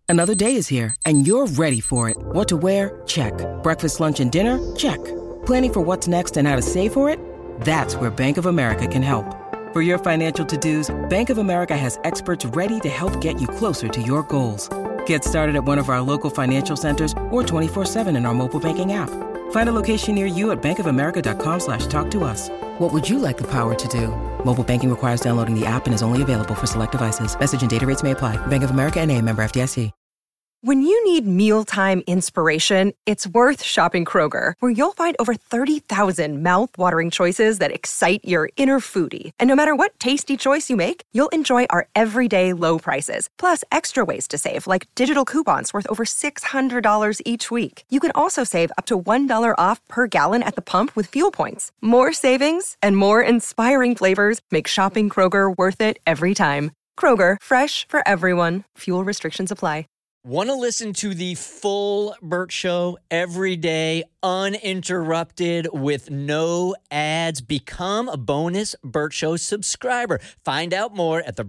Another day is here, and you're ready for it. What to wear? Check. Breakfast, lunch, and dinner? Check. Planning for what's next and how to save for it? That's where Bank of America can help. For your financial to-dos, Bank of America has experts ready to help get you closer to your goals. Get started at one of our local financial centers or 24/7 in our mobile banking app. Find a location near you at bankofamerica.com/talktous. What would you like the power to do? Mobile banking requires downloading the app and is only available for select devices. Message and data rates may apply. Bank of America N.A., member FDIC. When you need mealtime inspiration, it's worth shopping Kroger, where you'll find over 30,000 mouth-watering choices that excite your inner foodie. And no matter what tasty choice you make, you'll enjoy our everyday low prices, plus extra ways to save, like digital coupons worth over $600 each week. You can also save up to $1 off per gallon at the pump with fuel points. More savings and more inspiring flavors make shopping Kroger worth it every time. Kroger, fresh for everyone. Fuel restrictions apply. Want to listen to the full Burt Show every day, uninterrupted, with no ads? Become a bonus Burt Show subscriber. Find out more at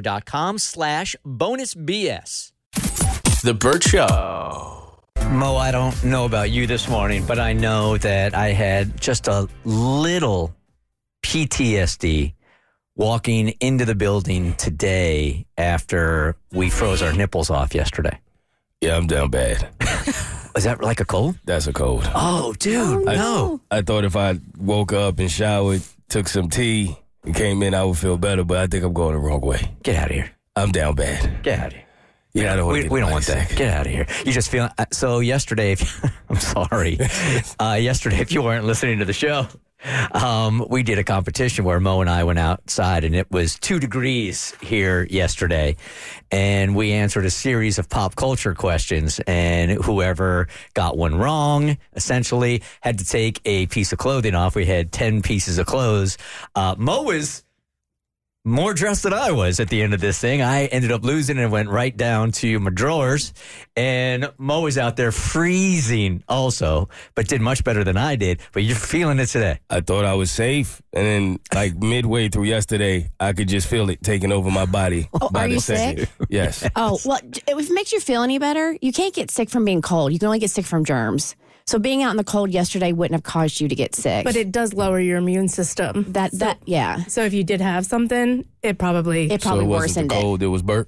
theburtshow.com/bonusbs. The Burt Show. Mo, I don't know about you this morning, but I know that I had just a little PTSD walking into the building today after we froze our nipples off yesterday. Yeah, I'm down bad. Is that like a cold? That's a cold. Oh, dude, no. I thought if I woke up and showered, took some tea, and came in, I would feel better, but I think I'm going the wrong way. Get out of here. I'm down bad. Get out of here. Yeah, I don't want we don't want that. sick. Get out of here. You just feel so. Yesterday, I'm sorry. Yesterday, if you weren't listening to the show, we did a competition where Mo and I went outside, and it was 2 degrees here yesterday, and we answered a series of pop culture questions, and whoever got one wrong essentially had to take a piece of clothing off. We had 10 pieces of clothes. Mo was more dressed than I was at the end of this thing. I ended up losing and went right down to my drawers. And Mo was out there freezing also, but did much better than I did. But you're feeling it today. I thought I was safe, and then like midway through yesterday, I could just feel it taking over my body. Oh, are you sick? Yes. Oh, well, if it makes you feel any better, you can't get sick from being cold. You can only get sick from germs. So being out in the cold yesterday wouldn't have caused you to get sick. But it does lower your immune system. Yeah. So if you did have something, it probably So it wasn't worsened the cold, it was Burt?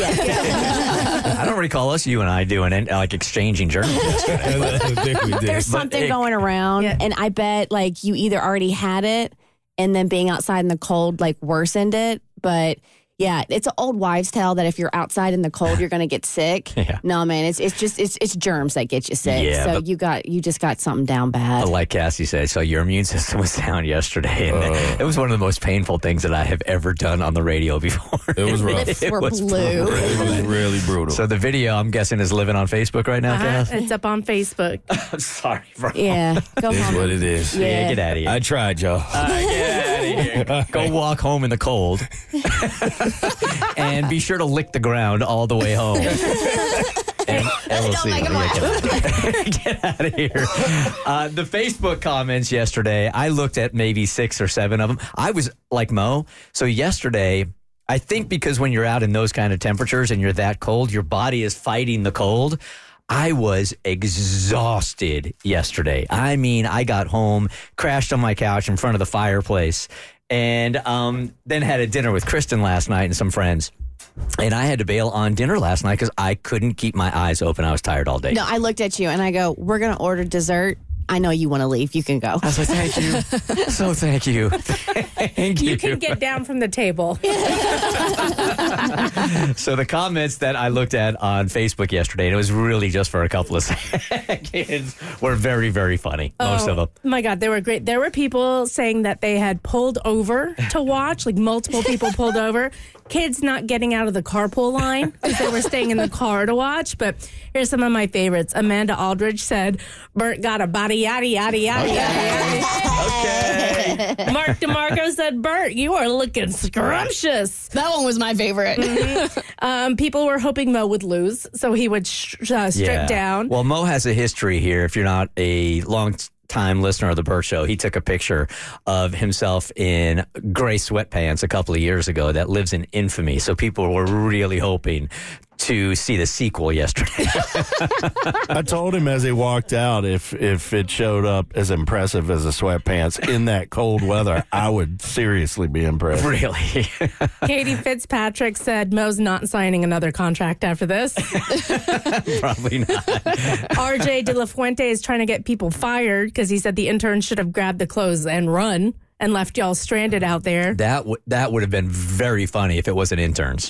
Yeah. I don't recall you and I doing it, like exchanging germs yesterday. I think we did. There's something going around, and I bet like you either already had it, and then being outside in the cold like worsened it. But yeah, it's an old wives' tale that if you're outside in the cold, you're going to get sick. Yeah. No, man, it's germs that get you sick. Yeah, so you just got something down bad. But like Cassie said, so your immune system was down yesterday, and it was one of the most painful things that I have ever done on the radio before. It was rough. Lips It were was blue. It was really brutal. So the video, I'm guessing, is living on Facebook right now, Cass? It's up on Facebook. I'm sorry, bro. Yeah, go It's home. what it is. Yeah, get out of here. I tried, y'all. Get out of here. Go walk home in the cold. And be sure to lick the ground all the way home. And we'll see. Get out of here. The Facebook comments yesterday, I looked at maybe 6 or 7 of them. I was like Mo. So yesterday, I think because when you're out in those kind of temperatures and you're that cold, your body is fighting the cold. I was exhausted yesterday. I mean, I got home, crashed on my couch in front of the fireplace, and then had a dinner with Kristen last night and some friends. And I had to bail on dinner last night because I couldn't keep my eyes open. I was tired all day. No, I looked at you and I go, we're going to order dessert. I know you want to leave. You can go. I was like, thank you. So thank you. Thank you. You can get down from the table. So the comments that I looked at on Facebook yesterday, and it was really just for a couple of seconds, were very, very funny. Most of them. My God, they were great. There were people saying that they had pulled over to watch, like multiple people pulled over. Kids not getting out of the carpool line because they were staying in the car to watch. But here's some of my favorites. Amanda Aldridge said, Burt got a body yada yada yada yada. Okay. Mark DeMarco said, Burt, you are looking scrumptious. That one was my favorite. People were hoping Mo would lose, so he would strip down. Well, Mo has a history here. If you're not a long-time listener of the Burt Show, he took a picture of himself in gray sweatpants a couple of years ago that lives in infamy. So people were really hoping to see the sequel yesterday. I told him as he walked out, if it showed up as impressive as the sweatpants in that cold weather, I would seriously be impressed. Really? Katie Fitzpatrick said Mo's not signing another contract after this. Probably not. RJ De La Fuente is trying to get people fired because he said the intern should have grabbed the clothes and run and left y'all stranded out there. That would have been very funny if it wasn't interns.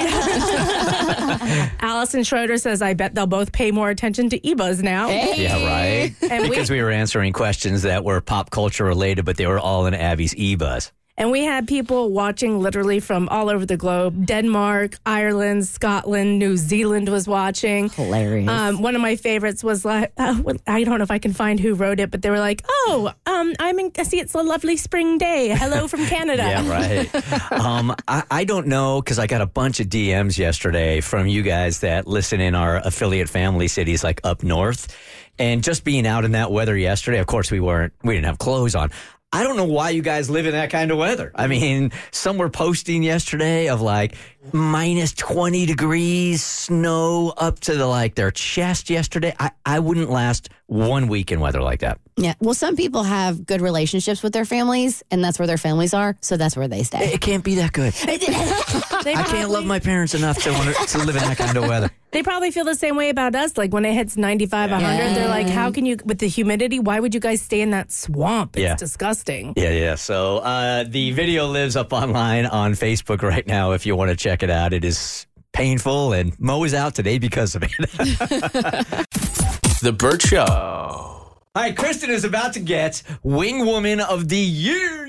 Allison Schroeder says, I bet they'll both pay more attention to eBuzz now. Hey. Yeah, right. And because we were answering questions that were pop culture related, but they were all in Abby's eBuzz. And we had people watching literally from all over the globe. Denmark, Ireland, Scotland, New Zealand was watching. Hilarious. One of my favorites was like, I don't know if I can find who wrote it, but they were like, I see it's a lovely spring day. Hello from Canada. Yeah, right. I don't know, because I got a bunch of DMs yesterday from you guys that listen in our affiliate family cities like up north. And just being out in that weather yesterday, of course we didn't have clothes on. I don't know why you guys live in that kind of weather. I mean, some were posting yesterday of like minus 20 degrees, snow up to their chest yesterday. I wouldn't last 1 week in weather like that. Yeah. Well, some people have good relationships with their families, and that's where their families are, so that's where they stay. It can't be that good. I can't love my parents enough to live in that kind of weather. They probably feel the same way about us. Like when it hits 95, 100, they're like, how can you, with the humidity, why would you guys stay in that swamp? It's disgusting. Yeah. So the video lives up online on Facebook right now if you want to check it out. It is painful, and Mo is out today because of it. The Burt Show. All right, Kristen is about to get Wing Woman of the Year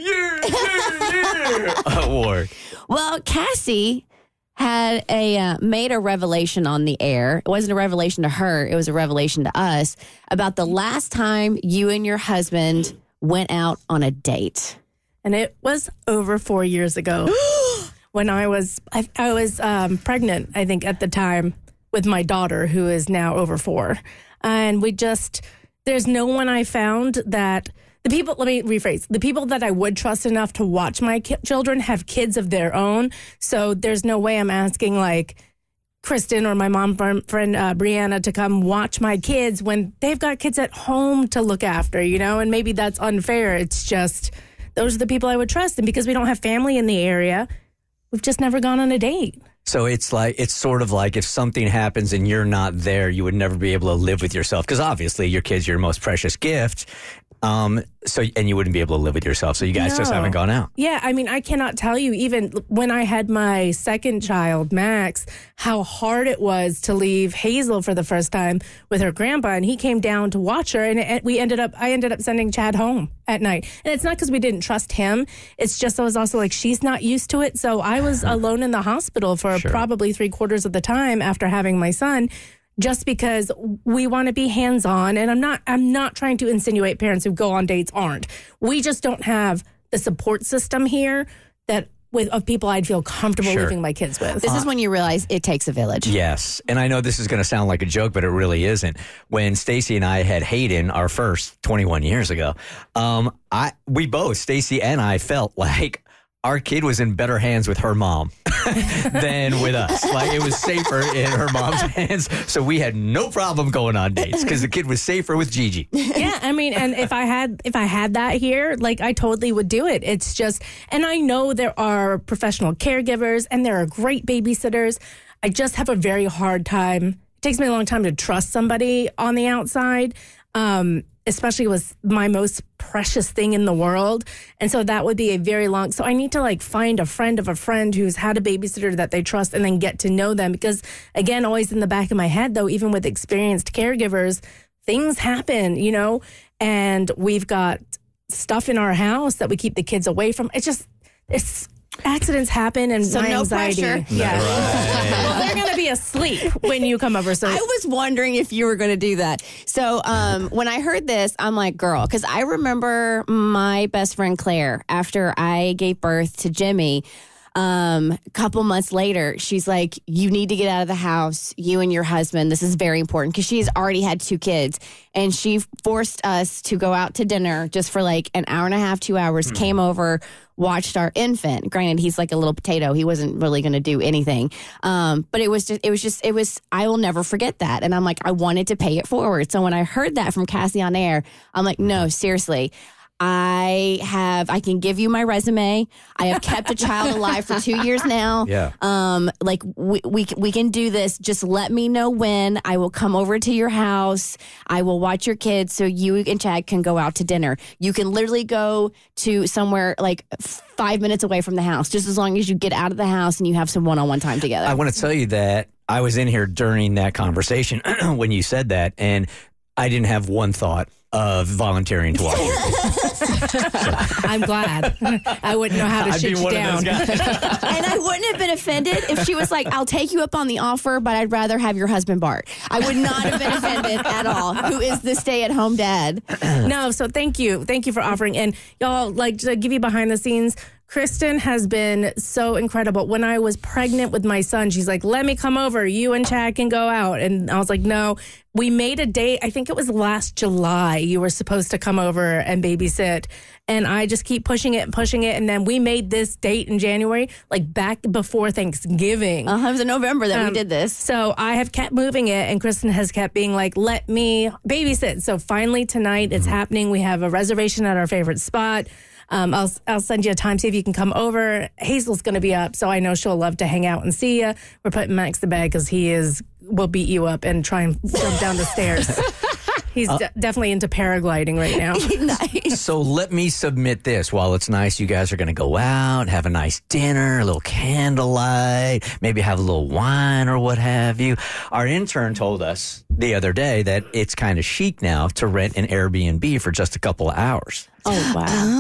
award. Well, Cassie had made a revelation on the air. It wasn't a revelation to her. It was a revelation to us about the last time you and your husband went out on a date. And it was over 4 years ago when I was pregnant, I think, at the time with my daughter, who is now over 4. And there's no one I found that let me rephrase. The people that I would trust enough to watch my children have kids of their own. So there's no way I'm asking like Kristen or my mom friend Brianna to come watch my kids when they've got kids at home to look after, and maybe that's unfair. It's just those are the people I would trust. And because we don't have family in the area, we've just never gone on a date. So it's sort of like if something happens and you're not there, you would never be able to live with yourself, because obviously your kid's your most precious gift. And you wouldn't be able to live with yourself. So you guys just haven't gone out. Yeah. I mean, I cannot tell you, even when I had my second child, Max, how hard it was to leave Hazel for the first time with her grandpa. And he came down to watch her. And I ended up sending Chad home at night. And it's not because we didn't trust him. It's just I was also like, she's not used to it. So I was alone in the hospital for probably 3/4 of the time after having my son, just because we want to be hands-on. And I'm not trying to insinuate parents who go on dates aren't. We just don't have the support system here of people I'd feel comfortable leaving my kids with. This is when you realize it takes a village. Yes. And I know this is going to sound like a joke, but it really isn't. When Stacy and I had Hayden, our first 21 years ago, we both, Stacy and I, felt like our kid was in better hands with her mom than with us. Like, it was safer in her mom's hands. So we had no problem going on dates because the kid was safer with Gigi. Yeah, I mean, and if I had that here, like, I totally would do it. It's just, and I know there are professional caregivers and there are great babysitters. I just have a very hard time. It takes me a long time to trust somebody on the outside. Especially with my most precious thing in the world. And so that would be a very long, so I need to find a friend of a friend who's had a babysitter that they trust and then get to know them. Because again, always in the back of my head though, even with experienced caregivers, things happen, and we've got stuff in our house that we keep the kids away from. It's accidents happen and so my no anxiety. Pressure. Yeah. Right. Well, they're going to be asleep when you come over. So I was wondering if you were going to do that. So when I heard this, I'm like, girl, because I remember my best friend Claire, after I gave birth to Jimmy, a couple months later, she's like, you need to get out of the house, you and your husband. This is very important, because she's already had 2 kids. And she forced us to go out to dinner just for an hour and a half, 2 hours, came over, watched our infant. Granted, he's like a little potato. He wasn't really going to do anything. But it was, I will never forget that. And I'm like, I wanted to pay it forward. So when I heard that from Cassie on air, I'm like, no, seriously. I can give you my resume. I have kept a child alive for 2 years now. Yeah. Like we can do this. Just let me know when. I will come over to your house. I will watch your kids so you and Chad can go out to dinner. You can literally go to somewhere like 5 minutes away from the house, just as long as you get out of the house and you have some one-on-one time together. I want to tell you that I was in here during that conversation when you said that, and I didn't have one thought of volunteering to watch it. I'm glad. I wouldn't know how to shoot you down. And I wouldn't have been offended if she was like, I'll take you up on the offer, but I'd rather have your husband Bart. I would not have been offended at all, who is the stay-at-home dad. No, so thank you. Thank you for offering. And y'all, like, to give you behind the scenes, Kristen has been so incredible. When I was pregnant with my son, she's like, let me come over. You and Chad can go out. And I was like, no. We made a date. I think it was last July. You were supposed to come over and babysit. And I just keep pushing it. And then we made this date in January, like back before Thanksgiving. It was in November that we did this. So I have kept moving it, and Kristen has kept being like, let me babysit. So finally tonight it's happening. We have a reservation at our favorite spot. I'll send you a time, see if you can come over. Hazel's going to be up, so I know she'll love to hang out and see you. We're putting Max to bed because will beat you up and try and jump down the stairs. He's definitely into paragliding right now. Nice. So let me submit this. While it's nice, you guys are going to go out, have a nice dinner, a little candlelight, maybe have a little wine or what have you. Our intern told us the other day that it's kind of chic now to rent an Airbnb for just a couple of hours. Oh,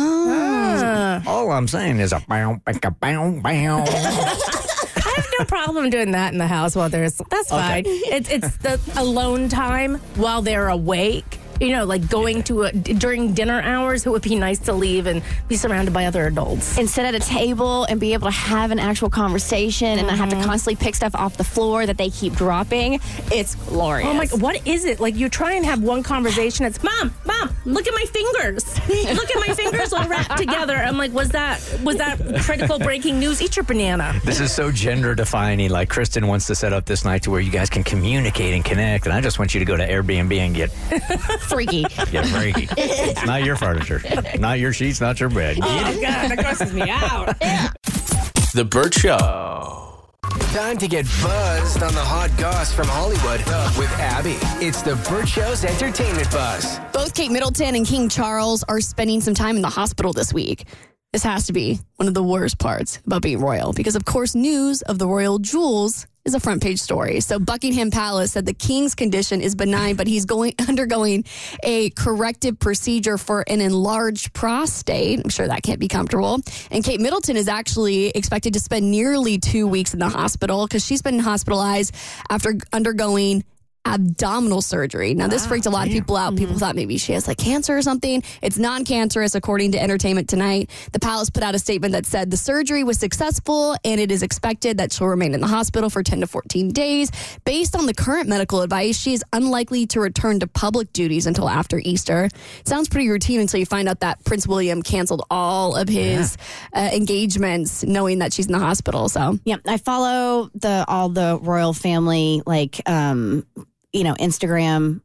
wow. All I'm saying is a bow, bow, bow. I have no problem doing that in the house while that's fine. It's the alone time while they're awake. You know, like going to during dinner hours, it would be nice to leave and be surrounded by other adults. And sit at a table and be able to have an actual conversation and not have to constantly pick stuff off the floor that they keep dropping. It's glorious. Oh my, what is it? Like you try and have one conversation. It's Mom, look at my fingers. Look at my fingers all wrapped together. I'm like, was that critical breaking news? Eat your banana. This is so gender defining. Like Kristen wants to set up this night to where you guys can communicate and connect. And I just want you to go to Airbnb and get freaky. Get freaky. It's not your furniture, not your sheets, not your bed. Oh, God, that grosses me out. The Burt Show. Time to get buzzed on the hot goss from Hollywood with Abby. It's the Burt Show's entertainment buzz. Both Kate Middleton and King Charles are spending some time in the hospital this week. This has to be one of the worst parts about being royal because, of course, news of the royal jewels is a front page story. So Buckingham Palace said the king's condition is benign, but he's undergoing a corrective procedure for an enlarged prostate. I'm sure that can't be comfortable. And Kate Middleton is actually expected to spend nearly 2 weeks in the hospital because she's been hospitalized after undergoing abdominal surgery. Now, this freaked a lot of people out. People thought maybe she has like cancer or something. It's non-cancerous, according to Entertainment Tonight. The palace put out a statement that said the surgery was successful and it is expected that she'll remain in the hospital for 10 to 14 days. Based on the current medical advice, she is unlikely to return to public duties until after Easter. It sounds pretty routine until you find out that Prince William canceled all of his engagements knowing that she's in the hospital. So yeah, I follow all the royal family, like, Instagram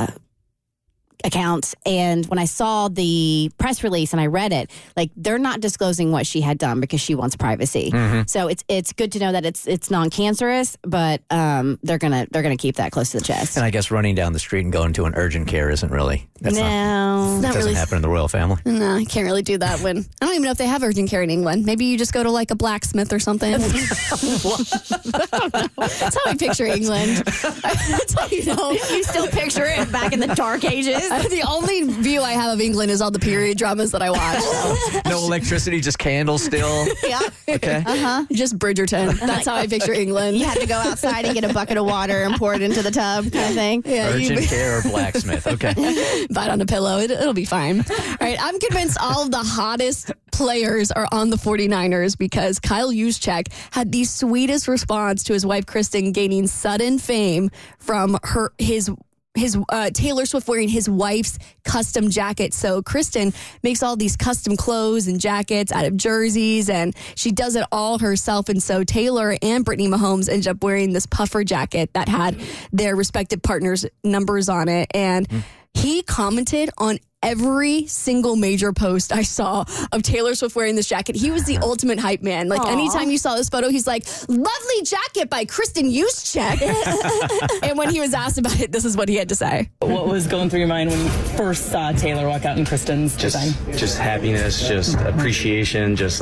accounts. And when I saw the press release and I read it, like they're not disclosing what she had done because she wants privacy. So it's good to know that it's non-cancerous, but they're gonna keep that close to the chest. And I guess running down the street and going to an urgent care isn't really. That doesn't really happen in the royal family. No, you can't really do that when I don't even know if they have urgent care in England. Maybe you just go to like a blacksmith or something. That's how I picture England. That's how you know. You still picture it back in the dark ages. The only view I have of England is all the period dramas that I watch. So. No electricity, just candles still. Yeah. Okay. Just Bridgerton. That's how I picture England. You have to go outside and get a bucket of water and pour it into the tub kind of thing. Yeah, urgent care or blacksmith. Okay. Bite on a pillow. It'll be fine. All right. I'm convinced all of the hottest players are on the 49ers because Kyle Juszczyk had the sweetest response to his wife, Kristen, gaining sudden fame from his Taylor Swift wearing his wife's custom jacket. So Kristen makes all these custom clothes and jackets out of jerseys, and she does it all herself. And so Taylor and Brittany Mahomes ended up wearing this puffer jacket that had their respective partners' numbers on it. And he commented on every single major post I saw of Taylor Swift wearing this jacket. He was the ultimate hype man. Like, anytime you saw this photo, he's like, lovely jacket by Kristen Juszczyk. And when he was asked about it, this is what he had to say. What was going through your mind when you first saw Taylor walk out in Kristen's design? Just happiness, just appreciation, just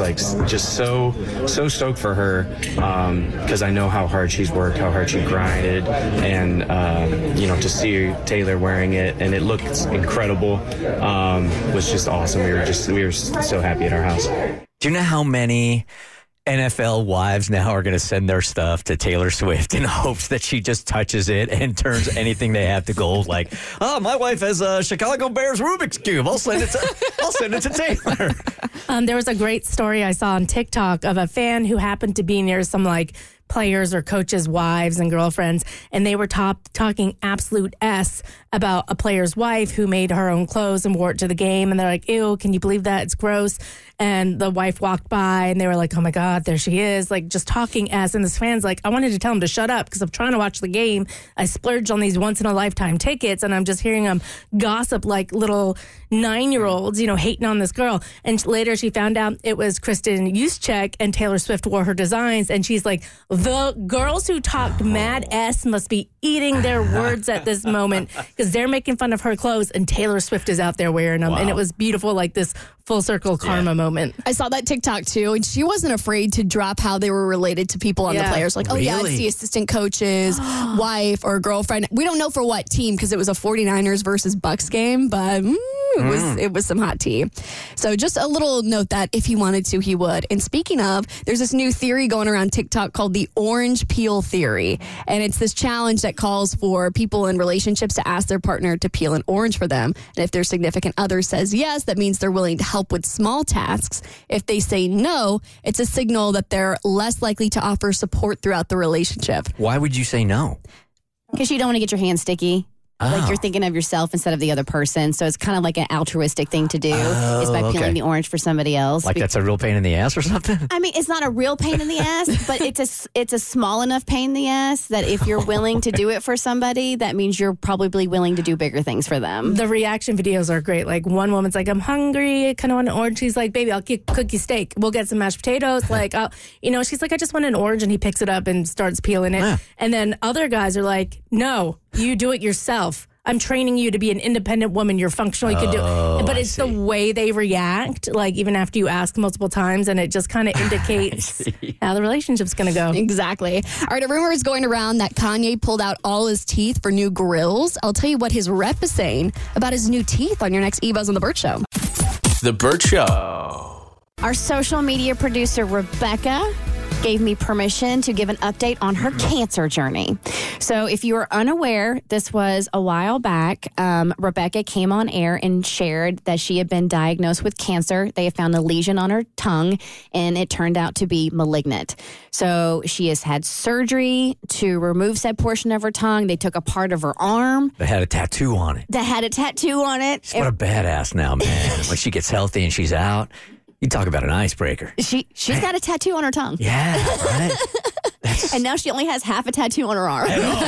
so stoked for her, because I know how hard she's worked, how hard she grinded, and to see Taylor wearing it and it looked incredible. Was just awesome. We were so happy at our house. Do you know how many NFL wives now are going to send their stuff to Taylor Swift in hopes that she just touches it and turns anything they have to gold? Like, oh, my wife has a Chicago Bears Rubik's Cube. I'll send it to Taylor. There was a great story I saw on TikTok of a fan who happened to be near some players or coaches' wives and girlfriends, and they were talking absolute S about a player's wife who made her own clothes and wore it to the game, and they're like, ew, can you believe that? It's gross. And the wife walked by, and they were like, oh my God, there she is, just talking S. And this fan's like, I wanted to tell him to shut up because I'm trying to watch the game. I splurged on these once-in-a-lifetime tickets, and I'm just hearing them gossip like little 9-year-olds, hating on this girl. And later she found out it was Kristen Juszczyk, and Taylor Swift wore her designs, and she's like, the girls who talked mad S must be eating their words at this moment because they're making fun of her clothes, and Taylor Swift is out there wearing them. Wow. And it was beautiful, this full circle karma moment. I saw that TikTok too, and she wasn't afraid to drop how they were related to people on the players. Like, really? It's the assistant coach's wife or girlfriend. We don't know for what team because it was a 49ers versus Bucks game, but it was some hot tea. So just a little note that if he wanted to, he would. And speaking of, there's this new theory going around TikTok called the orange peel theory. And it's this challenge that calls for people in relationships to ask their partner to peel an orange for them. And if their significant other says yes, that means they're willing to help with small tasks. If they say no, it's a signal that they're less likely to offer support throughout the relationship. Why would you say no? Because you don't want to get your hands sticky. Like you're thinking of yourself instead of the other person. So it's kind of like an altruistic thing to do is by peeling the orange for somebody else. Like that's a real pain in the ass or something? I mean, it's not a real pain in the ass, but it's a small enough pain in the ass that if you're willing to do it for somebody, that means you're probably willing to do bigger things for them. The reaction videos are great. Like one woman's like, I'm hungry, I kind of want an orange. She's like, baby, I'll cook you steak. We'll get some mashed potatoes. She's like, I just want an orange. And he picks it up and starts peeling it. Yeah. And then other guys are like, no, you do it yourself. I'm training you to be an independent woman. You're functional. You can do it. But it's the way they react, even after you ask multiple times, and it just kind of indicates how the relationship's going to go. Exactly. All right, a rumor is going around that Kanye pulled out all his teeth for new grills. I'll tell you what his rep is saying about his new teeth on your next eBuzz on The Burt Show. The Burt Show. Our social media producer, Rebecca, gave me permission to give an update on her cancer journey. So if you are unaware, this was a while back. Rebecca came on air and shared that she had been diagnosed with cancer. They had found a lesion on her tongue, and it turned out to be malignant. So she has had surgery to remove said portion of her tongue. They took a part of her arm. That had a tattoo on it. She's what a badass now, man. When she gets healthy and she's out. You talk about an icebreaker. She's got a tattoo on her tongue. Yeah, right? And now she only has half a tattoo on her arm.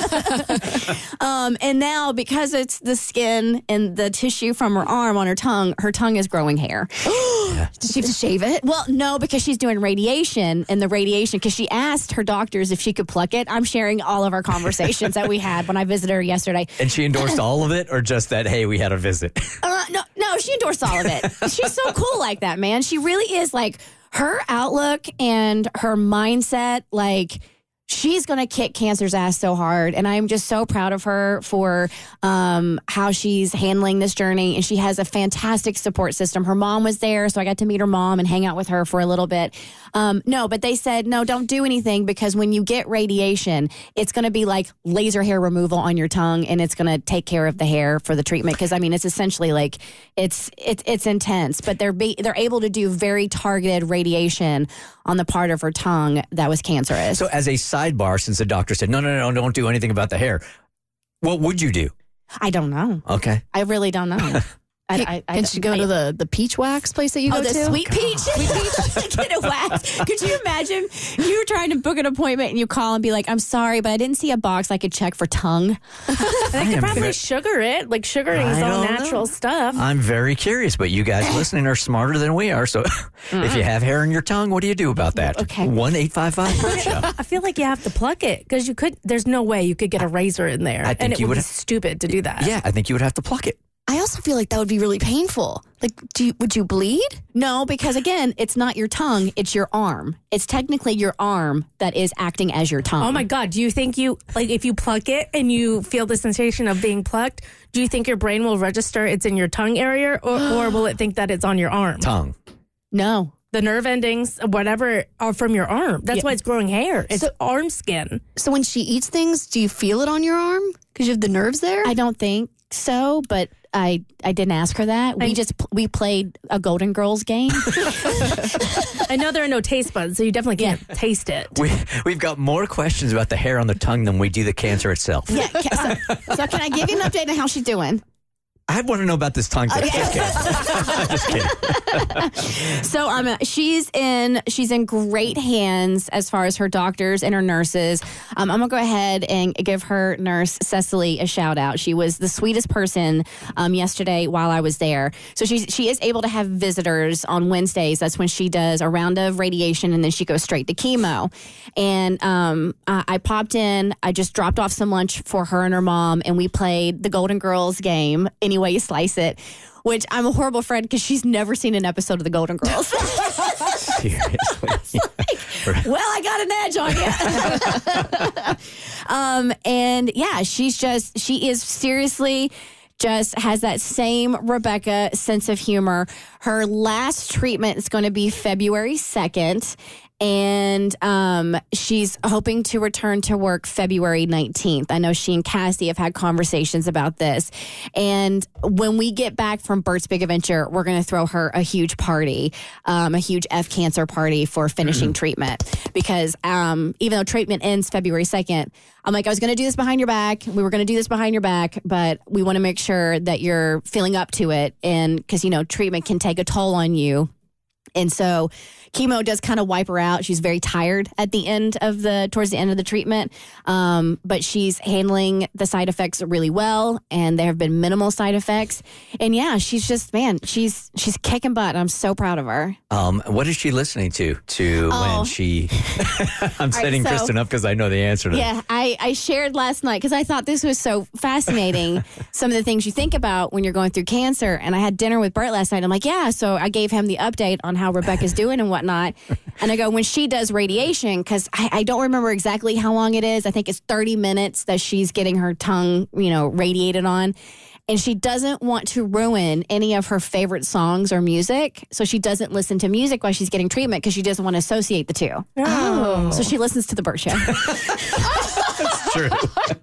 And now, because it's the skin and the tissue from her arm on her tongue is growing hair. Did she have to shave it? Well, no, because she's doing radiation, and the radiation, because she asked her doctors if she could pluck it. I'm sharing all of our conversations that we had when I visited her yesterday. And she endorsed all of it, or just that, hey, we had a visit? No, she endorsed all of it. She's so cool like that, man. She really is her outlook and her mindset, she's going to kick cancer's ass so hard. And I'm just so proud of her for how she's handling this journey. And she has a fantastic support system. Her mom was there, so I got to meet her mom and hang out with her for a little bit. But they said, no, don't do anything, because when you get radiation, it's going to be like laser hair removal on your tongue, and it's going to take care of the hair for the treatment. Because, it's essentially it's intense. But they're able to do very targeted radiation on the part of her tongue that was cancerous. So as a sidebar, since the doctor said, no, don't do anything about the hair, what would you do? I don't know. Okay. I really don't know. Can she go to the peach wax place that you go to? The Sweet Peach? Sweet Peach? Get a wax. Could you imagine you were trying to book an appointment and you call and be like, I'm sorry, but I didn't see a box I could check for tongue. They could probably sugar it. Like sugaring is all natural stuff. I'm very curious, but you guys listening are smarter than we are. So if you have hair in your tongue, what do you do about that? Okay. 1-855-BIRD-SHOW. I feel like you have to pluck it because there's no way you could get a razor in there. I think and it you would be would stupid to do that. Yeah, I think you would have to pluck it. I also feel like that would be really painful. Like, would you bleed? No, because again, it's not your tongue, it's your arm. It's technically your arm that is acting as your tongue. Oh my God. Do you think if you pluck it and you feel the sensation of being plucked, do you think your brain will register it's in your tongue area or will it think that it's on your arm? Tongue. No. The nerve endings, whatever, are from your arm. That's why it's growing hair. It's arm skin. So when she eats things, do you feel it on your arm? Because you have the nerves there? I don't think so, but I didn't ask her that. We played a Golden Girls game. I know there are no taste buds, so you definitely can't taste it. We've got more questions about the hair on the tongue than we do the cancer itself. Yeah. So can I give you an update on how she's doing? I want to know about this tongue thing. Just kidding. So she's in great hands as far as her doctors and her nurses. I'm gonna go ahead and give her nurse Cecily a shout out. She was the sweetest person yesterday while I was there. So she is able to have visitors on Wednesdays. That's when she does a round of radiation and then she goes straight to chemo. And I popped in. I just dropped off some lunch for her and her mom, and we played the Golden Girls game. Any way you slice it, which I'm a horrible friend because she's never seen an episode of the Golden Girls. Seriously. Well, I got an edge on you. And yeah, she is seriously just has that same Rebecca sense of humor. Her last treatment is going to be February 2nd. And she's hoping to return to work February 19th. I know she and Cassie have had conversations about this. And when we get back from Bert's Big Adventure, we're going to throw her a huge party, a huge F cancer party for finishing treatment. Because even though treatment ends February 2nd, I'm like, I was going to do this behind your back. We were going to do this behind your back, but we want to make sure that you're feeling up to it. And because, treatment can take a toll on you. And so chemo does kind of wipe her out. She's very tired at the end towards the end of the treatment. But she's handling the side effects really well, and there have been minimal side effects. And yeah, she's just, she's kicking butt. I'm so proud of her. What is she listening to when she, I'm setting Kristen up because I know the answer to that. Yeah, I shared last night because I thought this was so fascinating. Some of the things you think about when you're going through cancer. And I had dinner with Bert last night. I'm like, yeah. So I gave him the update on how Rebecca's doing and whatnot. And I go, when she does radiation, because I don't remember exactly how long it is. I think it's 30 minutes that she's getting her tongue, radiated on. And she doesn't want to ruin any of her favorite songs or music. So she doesn't listen to music while she's getting treatment because she doesn't want to associate the two. Oh. So she listens to the Bert Show. That's true.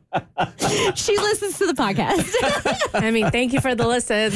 She listens to the podcast. Thank you for the listens.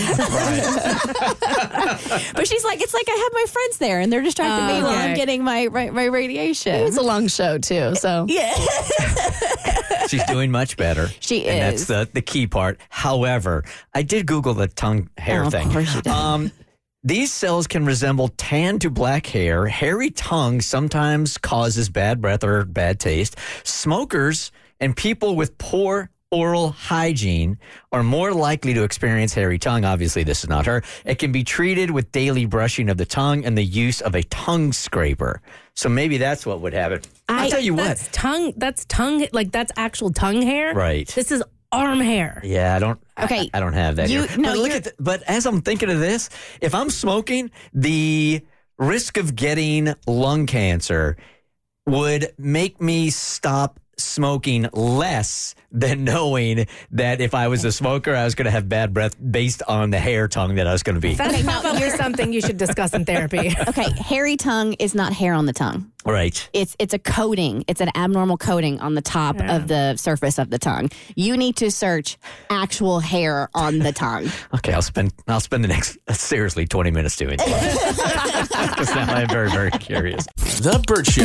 But she's like, it's like I have my friends there and they're distracting me while I'm getting my radiation. It's a long show too, so. Yeah. She's doing much better. She is. And that's the key part. However, I did Google the tongue hair thing. Of course you did. These cells can resemble tan to black hair. Hairy tongue sometimes causes bad breath or bad taste. Smokers and people with poor oral hygiene are more likely to experience hairy tongue. Obviously, this is not her. It can be treated with daily brushing of the tongue and the use of a tongue scraper. So maybe that's what would happen. I'll tell you what. That's tongue, like that's actual tongue hair. Right. This is arm hair. Yeah, I don't have that here. No, but as I'm thinking of this, if I'm smoking, the risk of getting lung cancer would make me stop smoking less than knowing that if I was a smoker, I was going to have bad breath based on the hair tongue that I was going to be. That's probably something you should discuss in therapy. Okay, hairy tongue is not hair on the tongue. Right. It's a coating. It's an abnormal coating on the top of the surface of the tongue. You need to search actual hair on the tongue. Okay, I'll spend the next seriously 20 minutes doing it. Because now I'm very, very curious. The Bert Show.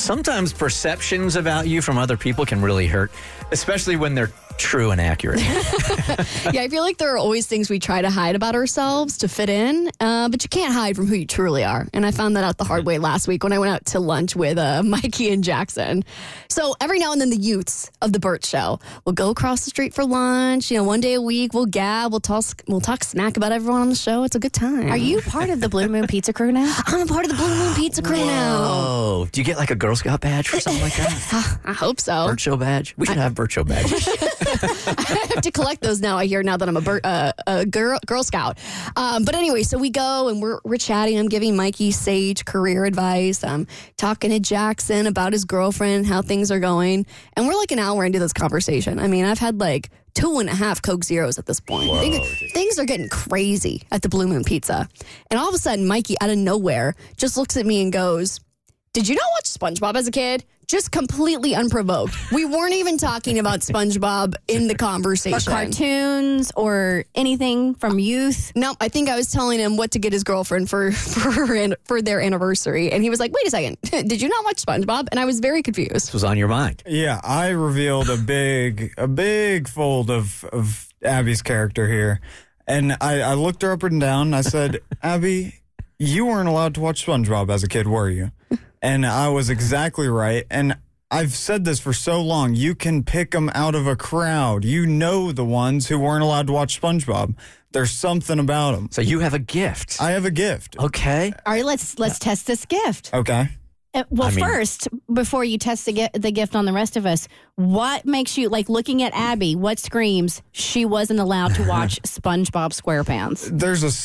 Sometimes perceptions about you from other people can really hurt, especially when they're true and accurate. Yeah, I feel like there are always things we try to hide about ourselves to fit in, but you can't hide from who you truly are. And I found that out the hard way last week when I went out to lunch with Mikey and Jackson. So every now and then the youths of the Burt Show will go across the street for lunch. One day a week we'll gab, we'll talk smack about everyone on the show. It's a good time. Are you part of the Blue Moon Pizza crew now? I'm a part of the Blue Moon Pizza crew now. Oh, do you get like a Girl Scout badge or something like that? I hope so. Burt Show badge? We should have Burt Show badges. I have to collect those now. I hear now that I'm a Girl Scout. But anyway, so we go and we're chatting. I'm giving Mikey sage career advice. I'm talking to Jackson about his girlfriend, how things are going. And we're like an hour into this conversation. I mean, I've had like 2.5 Coke Zeros at this point. Things are getting crazy at the Blue Moon Pizza. And all of a sudden, Mikey, out of nowhere, just looks at me and goes, "Did you not watch SpongeBob as a kid?" Just completely unprovoked. We weren't even talking about SpongeBob in the conversation. Or cartoons or anything from youth. No, I think I was telling him what to get his girlfriend for their anniversary. And he was like, "Wait a second, did you not watch SpongeBob?" And I was very confused. This was on your mind. Yeah, I revealed a big fold of Abby's character here. And I looked her up and down and I said, "Abby, you weren't allowed to watch SpongeBob as a kid, were you?" And I was exactly right. And I've said this for so long. You can pick them out of a crowd. You know the ones who weren't allowed to watch SpongeBob. There's something about them. So you have a gift. I have a gift. Okay. All right, let's test this gift. Okay. First, before you test the gift on the rest of us, what makes you, like looking at Abby, what screams she wasn't allowed to watch SpongeBob SquarePants? There's a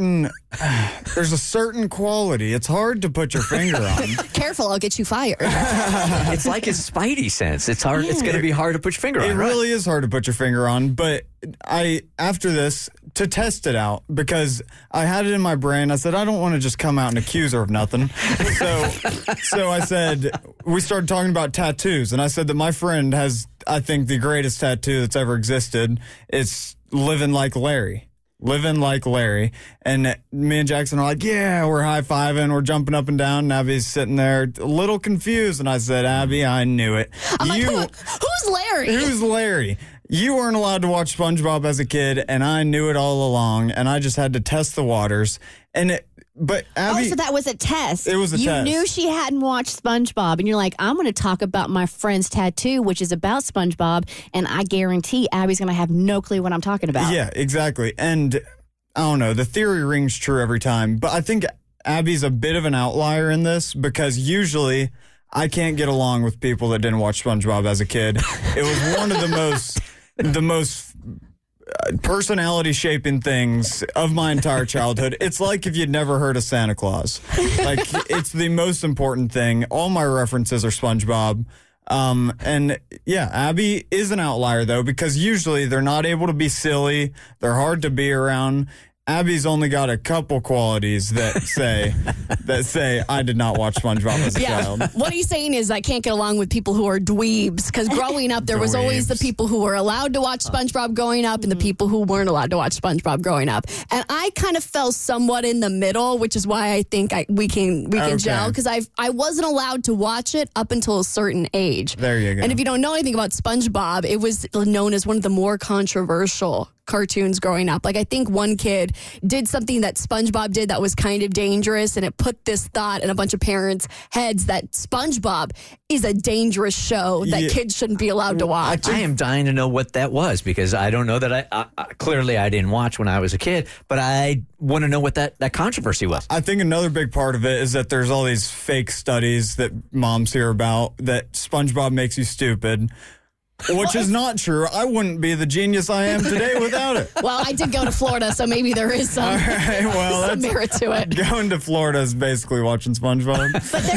certain quality. It's hard to put your finger on. Careful, I'll get you fired. It's like his Spidey sense. It's hard. It's going to be hard to put your finger on. It really is hard to put your finger on. But after this, to test it out, because I had it in my brain, I said, I don't want to just come out and accuse her of nothing. So I said, we started talking about tattoos, and I said that my friend has, I think, the greatest tattoo that's ever existed. It's Living Like Larry. Living Like Larry. And me and Jackson are like, yeah, we're high-fiving, we're jumping up and down, and Abby's sitting there a little confused, and I said, Abby, I knew it. I'm like, who's Larry? Who's Larry? You weren't allowed to watch SpongeBob as a kid, and I knew it all along, and I just had to test the waters. But Abby, so that was a test. It was a test. You knew she hadn't watched SpongeBob, and you're like, I'm going to talk about my friend's tattoo, which is about SpongeBob, and I guarantee Abby's going to have no clue what I'm talking about. Yeah, exactly. And I don't know, the theory rings true every time, but I think Abby's a bit of an outlier in this, because usually I can't get along with people that didn't watch SpongeBob as a kid. It was one of the most personality shaping things of my entire childhood. It's like if you'd never heard of Santa Claus. Like, it's the most important thing. All my references are SpongeBob. And yeah, Abby is an outlier though, because usually they're not able to be silly. They're hard to be around. Abby's only got a couple qualities that say I did not watch SpongeBob as a child. What he's saying is I can't get along with people who are dweebs, because growing up there was always the people who were allowed to watch SpongeBob growing up and the people who weren't allowed to watch SpongeBob growing up. And I kind of fell somewhat in the middle, which is why I think we can gel, because I wasn't allowed to watch it up until a certain age. There you go. And if you don't know anything about SpongeBob, it was known as one of the more controversial cartoons growing up. Like, I think one kid did something that SpongeBob did that was kind of dangerous, and it put this thought in a bunch of parents' heads that SpongeBob is a dangerous show that kids shouldn't be allowed to watch. I am dying to know what that was, because I don't know that clearly I didn't watch when I was a kid, but I want to know what that controversy was. I think another big part of it is that there's all these fake studies that moms hear about that SpongeBob makes you stupid. Which is not true. I wouldn't be the genius I am today without it. Well, I did go to Florida, so maybe there is some, some merit to it. Going to Florida is basically watching SpongeBob.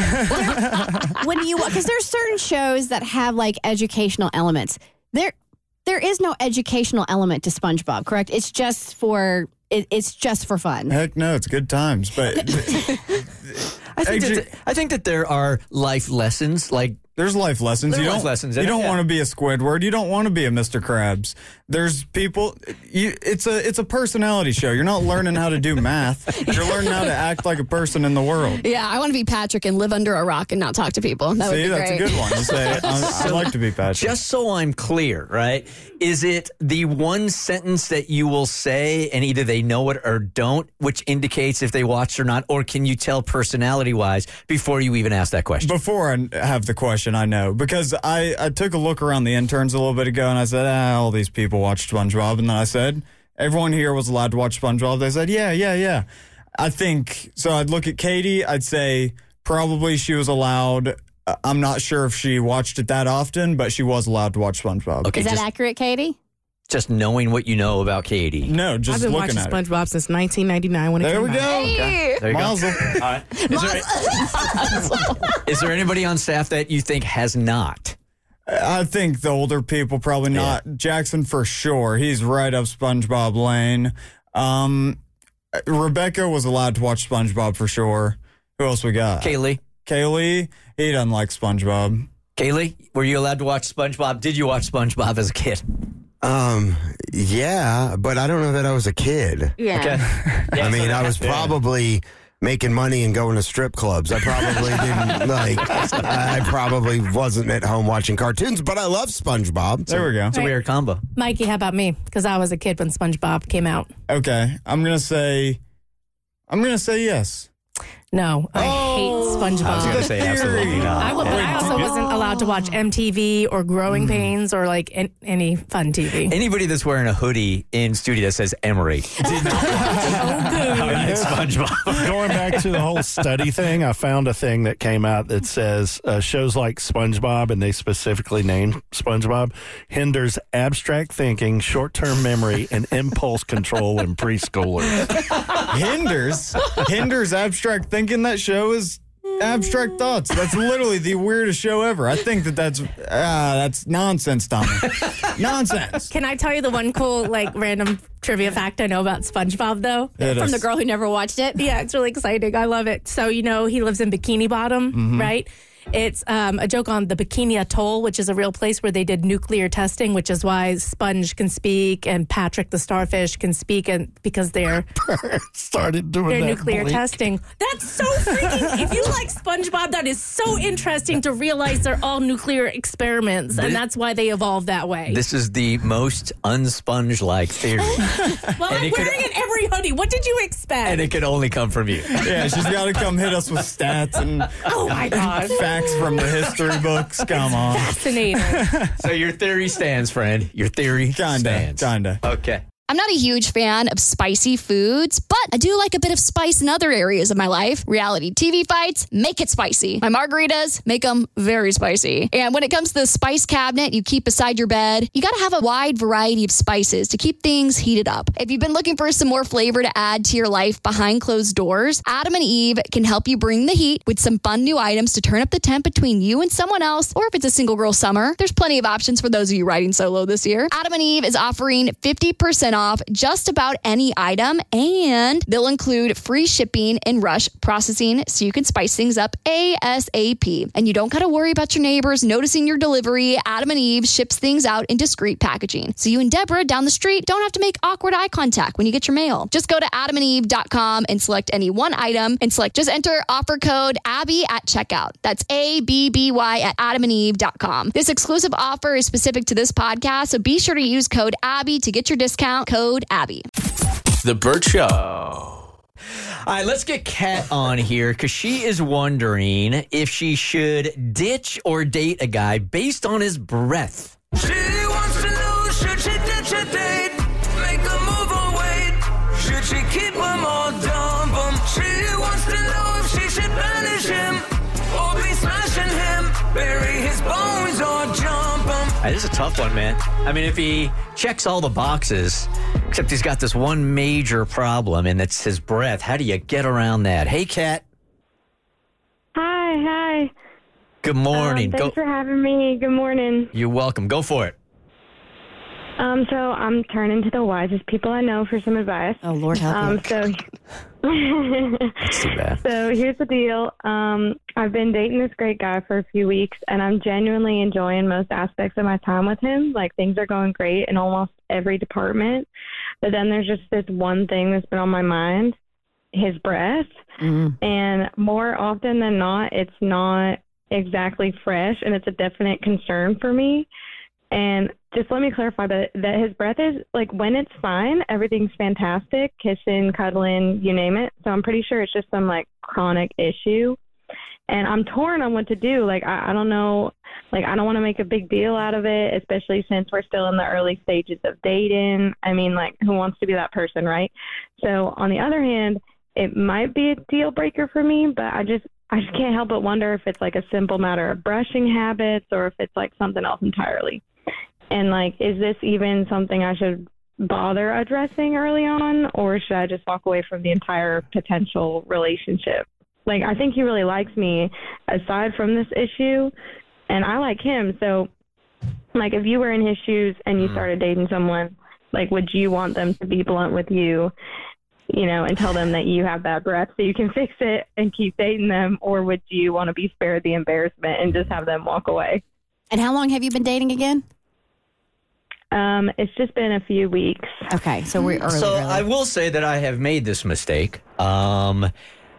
Because there's certain shows that have like educational elements. There is no educational element to SpongeBob, correct? It's just for fun. Heck no, it's good times. But I think that there are life lessons, like There's life lessons. There are you life don't, lessons in You it, don't yeah. want to be a Squidward. You don't want to be a Mr. Krabs. There's people. It's a personality show. You're not learning how to do math. You're learning how to act like a person in the world. Yeah, I want to be Patrick and live under a rock and not talk to people. That would See, be that's great. a good one. You say, I'd like to be Patrick. Just so I'm clear, right? Is it the one sentence that you will say and either they know it or don't, which indicates if they watched or not? Or can you tell personality-wise before you even ask that question? Before I have the question, I know. Because I took a look around the interns a little bit ago and I said, all these people watch SpongeBob. And then I said, everyone here was allowed to watch SpongeBob. They said, yeah. I think, so I'd look at Katie. I'd say probably she was allowed. I'm not sure if she watched it that often, but she was allowed to watch SpongeBob. Okay, Is that accurate, Katie? just knowing what you know about Katie. No, just I've been looking watching at it. SpongeBob since 1999 when it There came we go. out. Okay. There you Mazel. go. All right. Is there anybody on staff that you think has not? I think the older people probably not. Jackson for sure. He's right up SpongeBob lane. Rebecca was allowed to watch SpongeBob for sure. Who else we got? Kaylee, he doesn't like SpongeBob. Kaylee, were you allowed to watch SpongeBob? Did you watch SpongeBob as a kid? Yeah, but I don't know that I was a kid. Yeah. Okay. I mean, I was probably making money and going to strip clubs. I probably didn't I probably wasn't at home watching cartoons, but I love SpongeBob. There we go. It's a weird combo. Mikey, how about me? Because I was a kid when SpongeBob came out. Okay, I'm gonna say yes. No, I hate SpongeBob. I was going to say absolutely not. I also wasn't allowed to watch MTV or Growing Pains or like any fun TV. Anybody that's wearing a hoodie in studio that says Emery did not watch SpongeBob. Going back to the whole study thing, I found a thing that came out that says shows like SpongeBob, and they specifically named SpongeBob, hinders abstract thinking, short-term memory, and impulse control in preschoolers. Hinders abstract thinking. That show is abstract thoughts. That's literally the weirdest show ever. I think that's nonsense, Tommy. Nonsense. Can I tell you the one cool, random trivia fact I know about SpongeBob, though? From the girl who never watched it? Yeah, it's really exciting. I love it. So, he lives in Bikini Bottom, right? It's a joke on the Bikini Atoll, which is a real place where they did nuclear testing, which is why Sponge can speak and Patrick the starfish can speak, and because they're started doing their that nuclear blink. testing. That's so freaking. If you like SpongeBob, that is so interesting to realize they're all nuclear experiments, and that's why they evolved that way. This is the most unsponge-like theory. Well, I'm wearing an Emery hoodie. What did you expect? And it could only come from you. Yeah, she's got to come hit us with stats and oh my God, facts from the history books. Come on. Fascinating. So your theory stands, friend. Your theory stands. Kinda. Okay. I'm not a huge fan of spicy foods, but I do like a bit of spice in other areas of my life. Reality TV fights, make it spicy. My margaritas, make them very spicy. And when it comes to the spice cabinet you keep beside your bed, you gotta have a wide variety of spices to keep things heated up. If you've been looking for some more flavor to add to your life behind closed doors, Adam and Eve can help you bring the heat with some fun new items to turn up the temp between you and someone else, or if it's a single girl summer, there's plenty of options for those of you riding solo this year. Adam and Eve is offering 50% off just about any item, and they'll include free shipping and rush processing so you can spice things up ASAP. And you don't got to worry about your neighbors noticing your delivery. Adam and Eve ships things out in discreet packaging, so you and Deborah down the street don't have to make awkward eye contact when you get your mail. Just go to adamandeve.com and select any one item and just enter offer code Abby at checkout. That's ABBY at adamandeve.com. This exclusive offer is specific to this podcast, so be sure to use code Abby to get your discount. Code Abby. The Burt Show. All right, let's get Kat on here because she is wondering if she should ditch or date a guy based on his breath. She wants to know, should she ditch a date? Make a move or wait? Should she keep him or dump him? She wants to know if she should banish him or be smashing him, bury his bones or jump him. This is a tough one, man. I mean, if he checks all the boxes, except he's got this one major problem, and it's his breath. How do you get around that? Hey, Kat. Hi. Good morning. Thanks for having me. Good morning. You're welcome. Go for it. So I'm turning to the wisest people I know for some advice. Oh, Lord help you. So That's too bad. So here's the deal. I've been dating this great guy for a few weeks, and I'm genuinely enjoying most aspects of my time with him. Like, things are going great in almost every department. But then there's just this one thing that's been on my mind, his breath. And more often than not, it's not exactly fresh, and it's a definite concern for me. And just let me clarify that his breath is, like, when it's fine, everything's fantastic, kissing, cuddling, you name it. So I'm pretty sure it's just some, like, chronic issue. And I'm torn on what to do. Like, I don't know. Like, I don't want to make a big deal out of it, especially since we're still in the early stages of dating. I mean, like, who wants to be that person, right? So on the other hand, it might be a deal breaker for me, but I just can't help but wonder if it's, like, a simple matter of brushing habits or if it's, like, something else entirely. And, like, is this even something I should bother addressing early on, or should I just walk away from the entire potential relationship? Like, I think he really likes me aside from this issue, and I like him. So, like, if you were in his shoes and you started dating someone, like, would you want them to be blunt with you, you know, and tell them that you have bad breath so you can fix it and keep dating them, or would you want to be spared the embarrassment and just have them walk away? And how long have you been dating again? It's just been a few weeks. Okay, so we're early. So I will say that I have made this mistake. The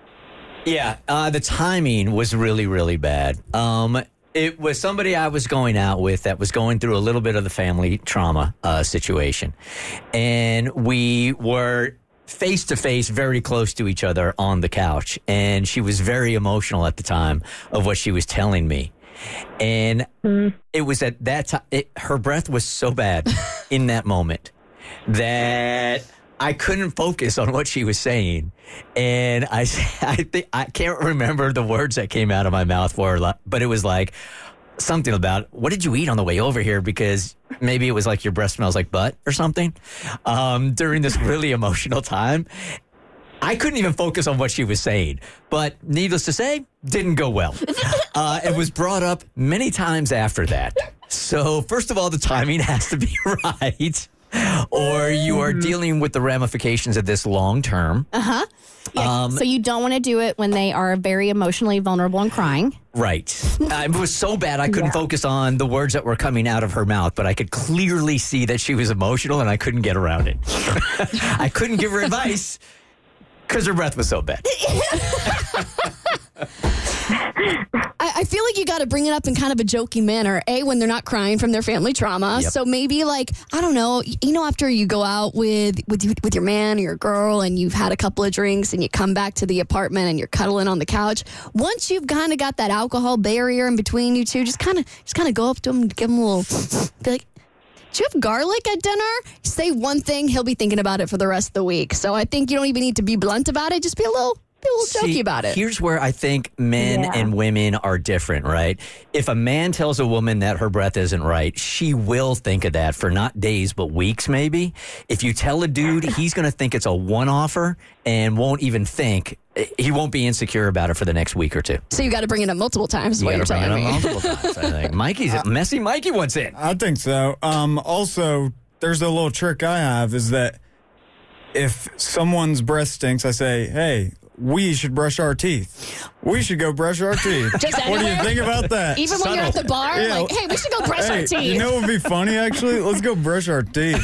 timing was really, really bad. It was somebody I was going out with that was going through a little bit of the family trauma situation. And we were face to face, very close to each other on the couch. And she was very emotional at the time of what she was telling me. And it was at that time, her breath was so bad in that moment that I couldn't focus on what she was saying. And I think I can't remember the words that came out of my mouth for her, but it was like something about, what did you eat on the way over here? Because maybe it was like, your breath smells like butt or something during this really emotional time. I couldn't even focus on what she was saying, but needless to say, didn't go well. It was brought up many times after that. So first of all, the timing has to be right, or you are dealing with the ramifications of this long term. Yeah, so you don't want to do it when they are very emotionally vulnerable and crying. Right. It was so bad I couldn't focus on the words that were coming out of her mouth, but I could clearly see that she was emotional and I couldn't get around it. I couldn't give her advice because her breath was so bad. I feel like you got to bring it up in kind of a jokey manner, when they're not crying from their family trauma. Yep. So maybe, like, I don't know, after you go out with your man or your girl and you've had a couple of drinks and you come back to the apartment and you're cuddling on the couch, once you've kind of got that alcohol barrier in between you two, just kind of go up to him, give him a little, be like, do you have garlic at dinner? Say one thing, he'll be thinking about it for the rest of the week. So I think you don't even need to be blunt about it. Just be a little jokey about it. Here's where I think men and women are different, right? If a man tells a woman that her breath isn't right, she will think of that for not days, but weeks maybe. If you tell a dude, he's going to think it's a one-offer and won't even think. He won't be insecure about it for the next week or two. So you got to bring it up multiple times, is what you're telling me. Multiple times, I think. Messy Mikey wants in. I think so. Also, there's a little trick I have is that if someone's breath stinks, I say, hey, we should brush our teeth. We should go brush our teeth. What do you think about that? Even when you're at the bar, like, hey, we should go brush our teeth. You know what would be funny, actually? Let's go brush our teeth.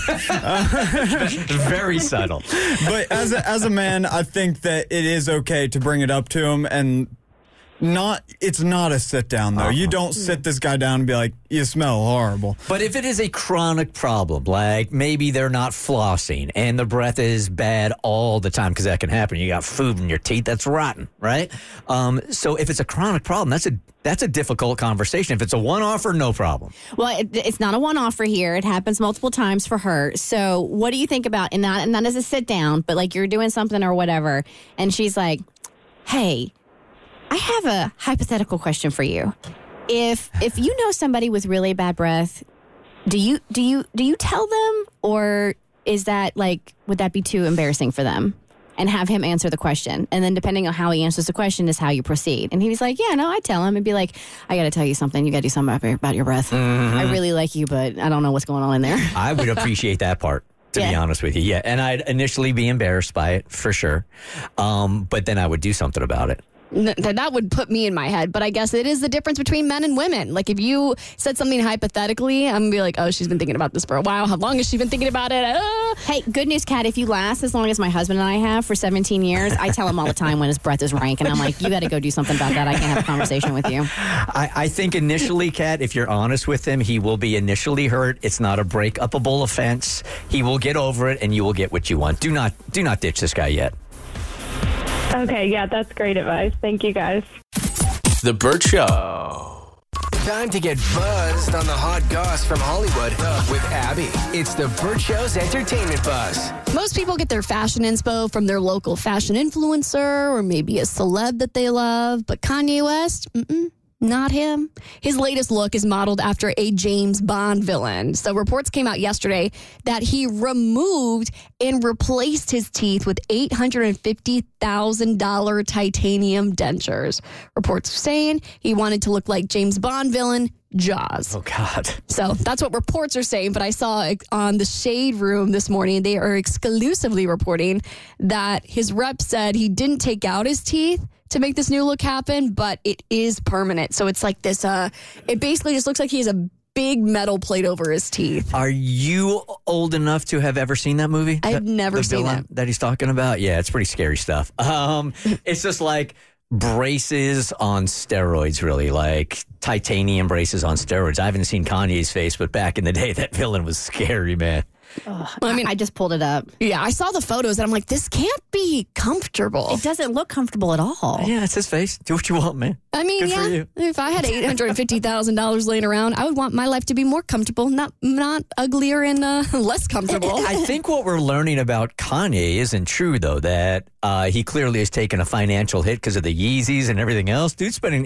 Very subtle. But as a man, I think that it is okay to bring it up to him, and it's not a sit down, though. You don't sit this guy down and be like, you smell horrible. But if it is a chronic problem, like maybe they're not flossing and the breath is bad all the time, because that can happen. You got food in your teeth that's rotten, right? So if it's a chronic problem, that's a difficult conversation. If it's a one-offer, no problem. Well, it's not a one-offer here. It happens multiple times for her. So what do you think about, and not as a sit down, but like you're doing something or whatever, and she's like, hey, I have a hypothetical question for you. If you know somebody with really bad breath, do you tell them, or is that like, would that be too embarrassing for them? And have him answer the question, and then depending on how he answers the question is how you proceed. And he was like, yeah, no, I tell him and be like, I got to tell you something. You got to do something about your breath. I really like you, but I don't know what's going on in there. I would appreciate that part. to be honest with you. Yeah. And I'd initially be embarrassed by it, for sure. But then I would do something about it. That would put me in my head, but I guess it is the difference between men and women. Like if you said something hypothetically, I'm gonna be like, oh, she's been thinking about this for a while. How long has she been thinking about it? Hey, good news, Kat. If you last as long as my husband and I have for 17 years, I tell him all the time when his breath is rank, and I'm like, you got to go do something about that. I can't have a conversation with you. I think initially, Kat, if you're honest with him, he will be initially hurt. It's not a break-upable offense. He will get over it, and you will get what you want. Do not ditch this guy yet. Okay, yeah, that's great advice. Thank you, guys. The Burt Show. Time to get buzzed on the hot goss from Hollywood with Abby. It's the Burt Show's entertainment buzz. Most people get their fashion inspo from their local fashion influencer or maybe a celeb that they love, but Kanye West, not him. His latest look is modeled after a James Bond villain. So reports came out yesterday that he removed and replaced his teeth with $850,000 titanium dentures. Reports saying he wanted to look like James Bond villain Jaws. Oh, God. So that's what reports are saying. But I saw on the Shade Room this morning, they are exclusively reporting that his rep said he didn't take out his teeth to make this new look happen, but it is permanent. So it's like this, it basically just looks like he has a big metal plate over his teeth. Are you old enough to have ever seen that movie? I've never seen it. That he's talking about? Yeah, it's pretty scary stuff. It's just like braces on steroids, really, like titanium braces on steroids. I haven't seen Kanye's face, but back in the day, that villain was scary, man. Well, I mean, I just pulled it up. Yeah, I saw the photos and I'm like, this can't be comfortable. It doesn't look comfortable at all. Yeah, it's his face. Do what you want, man. I mean, Good for you. If I had $850,000 laying around, I would want my life to be more comfortable, not uglier and less comfortable. I think what we're learning about Kanye isn't true, though, that he clearly has taken a financial hit because of the Yeezys and everything else. Dude's spending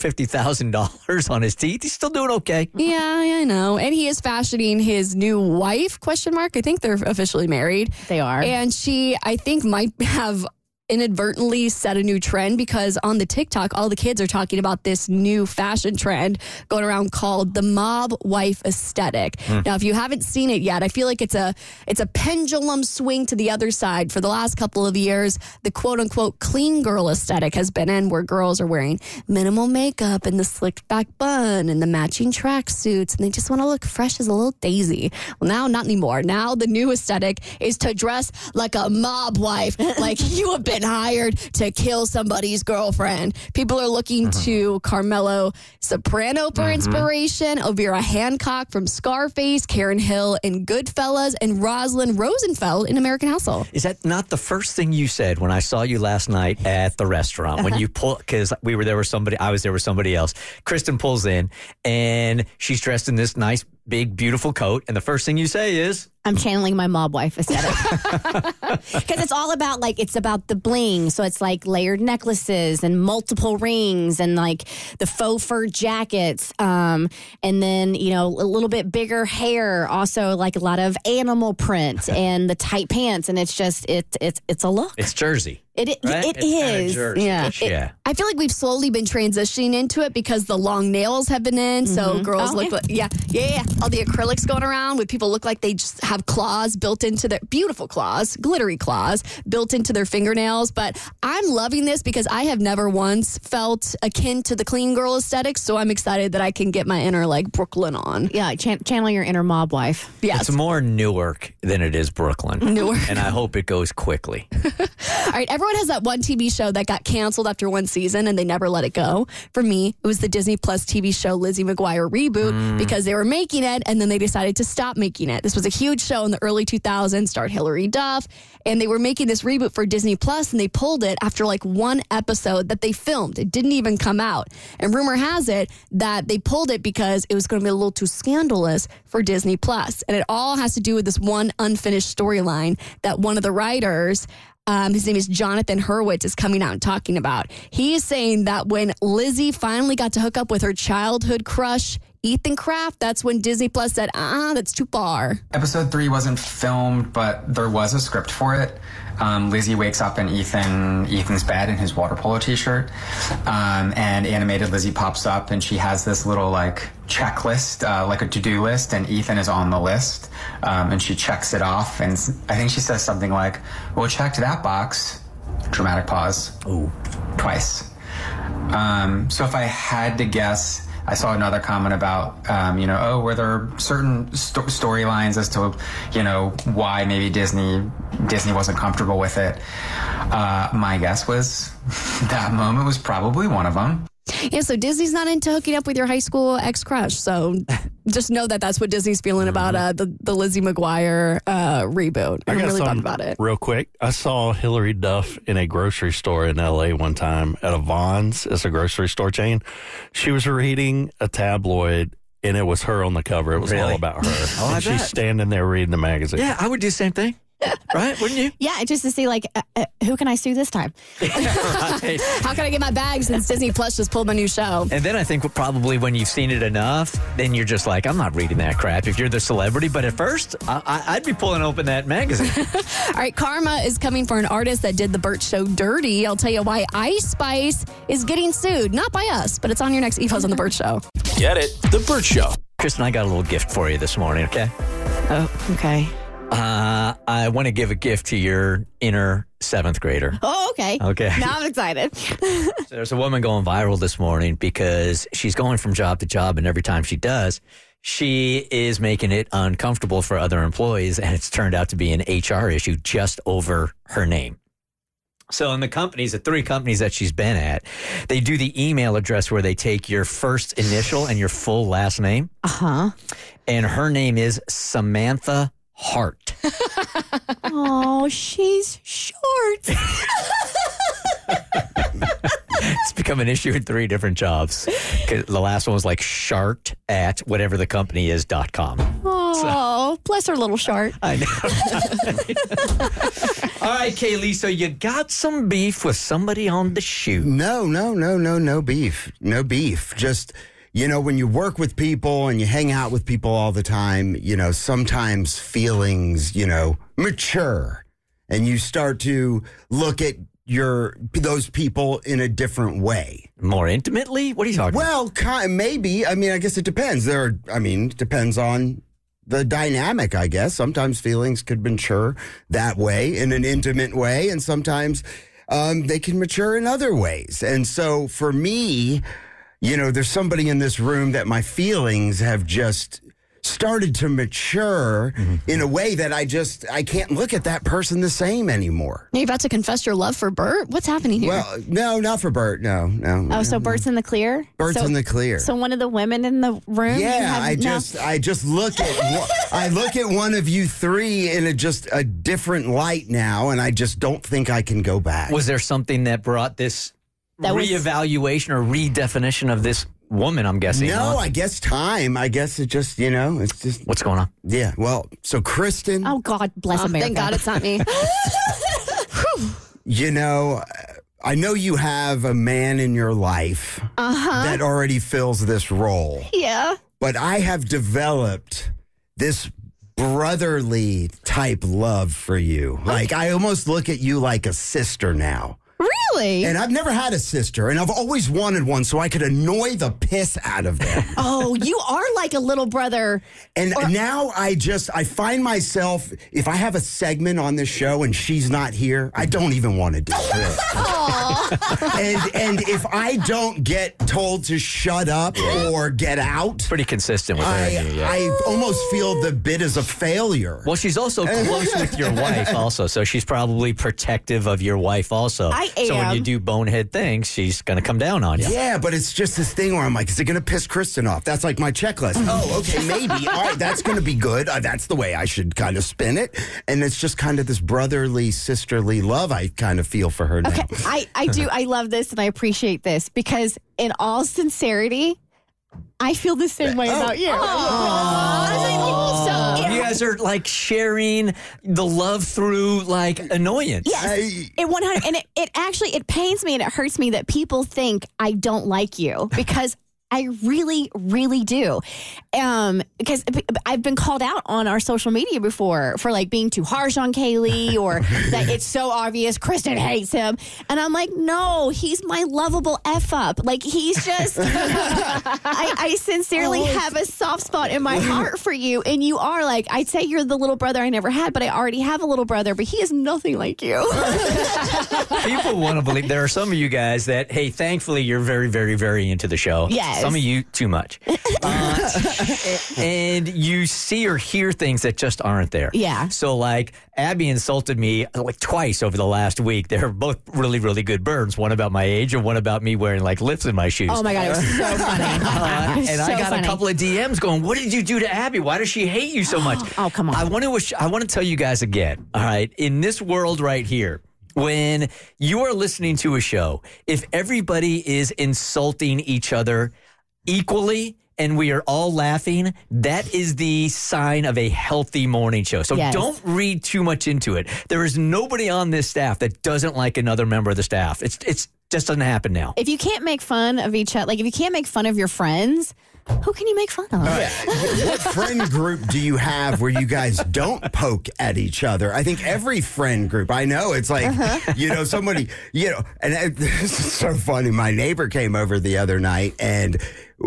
$850,000 on his teeth. He's still doing okay. Yeah, I know. And he is fashioning his new wife, ? I think they're officially married. They are. And she, I think, might have inadvertently set a new trend because on the TikTok, all the kids are talking about this new fashion trend going around called the mob wife aesthetic. Now, if you haven't seen it yet, I feel like it's a pendulum swing to the other side. For the last couple of years, the quote unquote clean girl aesthetic has been in, where girls are wearing minimal makeup and the slicked back bun and the matching tracksuits, and they just want to look fresh as a little daisy. Well, now not anymore. Now the new aesthetic is to dress like a mob wife, like you have been hired to kill somebody's girlfriend. People are looking to Carmelo Soprano for inspiration, Elvira Hancock from Scarface, Karen Hill in Goodfellas, and Rosalind Rosenfeld in American Hustle. Is that not the first thing you said when I saw you last night at the restaurant? When you pull, because I was there with somebody else. Kristen pulls in and she's dressed in this nice, big, beautiful coat. And the first thing you say is, I'm channeling my mob wife aesthetic. Because it's all about, it's about the bling. So it's like layered necklaces and multiple rings and like the faux fur jackets. And then, a little bit bigger hair. Also like a lot of animal print and the tight pants. And it's just, it's a look. It's Jersey. It is. Yeah. I feel like we've slowly been transitioning into it because the long nails have been in. So girls look like, all the acrylics going around with people look like they just have claws built into their beautiful claws, glittery claws built into their fingernails. But I'm loving this because I have never once felt akin to the clean girl aesthetic. So I'm excited that I can get my inner Brooklyn on. Yeah, channel your inner mob wife. Yes. It's more Newark than it is Brooklyn. Newark. And I hope it goes quickly. All right, everyone has that one TV show that got canceled after one season and they never let it go. For me, it was the Disney Plus TV show Lizzie McGuire reboot because they were making it and then they decided to stop making it. This was a huge show in the early 2000s, starred Hilary Duff, and they were making this reboot for Disney Plus and they pulled it after one episode that they filmed. It didn't even come out. And rumor has it that they pulled it because it was going to be a little too scandalous for Disney Plus. And it all has to do with this one unfinished storyline that one of the writers, his name is Jonathan Hurwitz, is coming out and talking about. He is saying that when Lizzie finally got to hook up with her childhood crush, Ethan Kraft. That's when Disney Plus said, that's too far. Episode 3 wasn't filmed, but there was a script for it. Lizzie wakes up in Ethan's bed in his water polo t-shirt, and animated Lizzie pops up, and she has this little like checklist, like a to-do list, and Ethan is on the list, and she checks it off, and I think she says something like, well, checked that box, dramatic pause. Ooh. Twice. So if I had to guess, I saw another comment about, were there certain storylines as to, why maybe Disney wasn't comfortable with it. My guess was that moment was probably one of them. Yeah, so Disney's not into hooking up with your high school ex-crush. So just know that that's what Disney's feeling about the Lizzie McGuire reboot. I'm really bummed about it. Real quick, I saw Hillary Duff in a grocery store in L.A. one time at a Vons. It's a grocery store chain. She was reading a tabloid, and it was her on the cover. It was all about her. Oh, and I she's bet. standing there reading the magazine. Yeah, I would do the same thing. Right? Wouldn't you? Yeah, just to see, like, who can I sue this time? Right. How can I get my bag since Disney Plus just pulled my new show? And then I think probably when you've seen it enough, then you're just like, I'm not reading that crap if you're the celebrity. But at first, I'd be pulling open that magazine. All right, karma is coming for an artist that did The Burt Show dirty. I'll tell you why Ice Spice is getting sued. Not by us, but it's on your next eFuzz on The Burt Show. Get it? The Burt Show. Kristen, I got a little gift for you this morning, okay? Oh, okay. I want to give a gift to your inner 7th grader. Oh, okay. Okay. Now I'm excited. So there's a woman going viral this morning because she's going from job to job, and every time she does, she is making it uncomfortable for other employees, and it's turned out to be an HR issue just over her name. So in the 3 companies that she's been at, they do the email address where they take your first initial and your full last name. Uh-huh. And her name is Samantha Hart. Oh, she's short. It's become an issue in 3 different jobs. 'Cause the last one was like shart at whatever the company is.com. Oh, bless her little shart. I know. All right, Kaylee, so you got some beef with somebody on the shoot. No beef. No beef. Just, when you work with people and you hang out with people all the time, sometimes feelings, mature. And you start to look at those people in a different way. More intimately? What are you talking about? Well, maybe. I mean, I guess it depends. It depends on the dynamic, I guess. Sometimes feelings could mature that way, in an intimate way, and sometimes they can mature in other ways. And so for me, there's somebody in this room that my feelings have just started to mature in a way that I can't look at that person the same anymore. Are you about to confess your love for Burt? What's happening here? Well, no, not for Burt. No. Oh, so Burt's in the clear? Burt's in the clear. So one of the women in the room? Yeah, I just look at I look at one of you 3 in a different light now, and I just don't think I can go back. Was there something that brought this reevaluation or redefinition of this woman, I'm guessing? No, I guess time. I guess it just, it's just... What's going on? Yeah, well, so Kristen... Oh, God bless America. Thank God it's not me. I know you have a man in your life that already fills this role. Yeah. But I have developed this brotherly type love for you. Like, I almost look at you like a sister now. Really? And I've never had a sister, and I've always wanted one so I could annoy the piss out of them. Oh, you are like a little brother. And now I find myself, if I have a segment on this show and she's not here, I don't even want to do it. and if I don't get told to shut up or get out. Pretty consistent with her and you, yeah. I almost feel the bit as a failure. Well, she's also close with your wife also, so she's probably protective of your wife also. I am. So when you do bonehead things, she's going to come down on you. Yeah, but it's just this thing where I'm like, is it going to piss Kristen off? That's like my checklist. Oh, okay, maybe. All right, that's going to be good. That's the way I should kind of spin it. And it's just kind of this brotherly, sisterly love I kind of feel for her now. Okay, I do. I love this and I appreciate this because in all sincerity, I feel the same way about you. You guys are like sharing the love through like annoyance. Yes, it pains me and it hurts me that people think I don't like you because I really, really do. Because I've been called out on our social media before for like being too harsh on Kaylee or that it's so obvious Kristen hates him. And I'm like, no, he's my lovable F up. Like he's just, I sincerely have a soft spot in my heart for you. And you are like, I'd say you're the little brother I never had, but I already have a little brother, but he is nothing like you. People want to believe there are some of you guys that, hey, thankfully you're very, very, very into the show. Yes. Some of you too much. And you see or hear things that just aren't there. Yeah. So like Abby insulted me like twice over the last week. They're both really, really good burns. One about my age and one about me wearing like lips in my shoes. Oh my God, it was so funny. And I got a couple of DMs going, what did you do to Abby? Why does she hate you so much? Oh, come on. I want to tell you guys again, all right, in this world right here, when you are listening to a show, if everybody is insulting each other equally and we are all laughing, that is the sign of a healthy morning show. So don't read too much into it. There is nobody on this staff that doesn't like another member of the staff. It's just doesn't happen now. If you can't make fun of each other, like if you can't make fun of your friends, who can you make fun of? What friend group do you have where you guys don't poke at each other? I think every friend group, I know it's like, somebody, and this is so funny. My neighbor came over the other night and